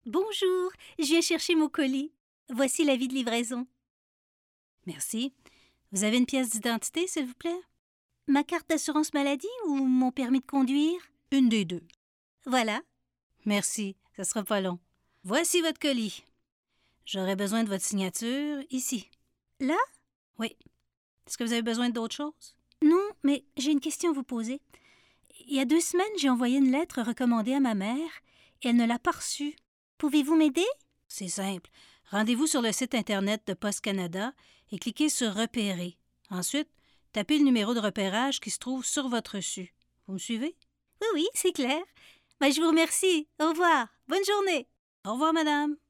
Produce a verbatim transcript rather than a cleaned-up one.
Bonjour, je viens chercher mon colis. Voici l'avis de livraison. Merci. Vous avez une pièce d'identité, s'il vous plaît? Ma carte d'assurance maladie ou mon permis de conduire? Une des deux. Voilà. Merci, ça sera pas long. Voici votre colis. J'aurais besoin de votre signature ici. Là? Oui. Est-ce que vous avez besoin d'autre chose? Non, mais j'ai une question à vous poser. Il y a deux semaines, j'ai envoyé une lettre recommandée à ma mère et elle ne l'a pas reçue. Pouvez-vous m'aider? C'est simple. Rendez-vous sur le site Internet de Poste Canada et cliquez sur « Repérer ». Ensuite, tapez le numéro de repérage qui se trouve sur votre reçu. Vous me suivez? Oui, oui, c'est clair. Ben, je vous remercie. Au revoir. Bonne journée. Au revoir, madame.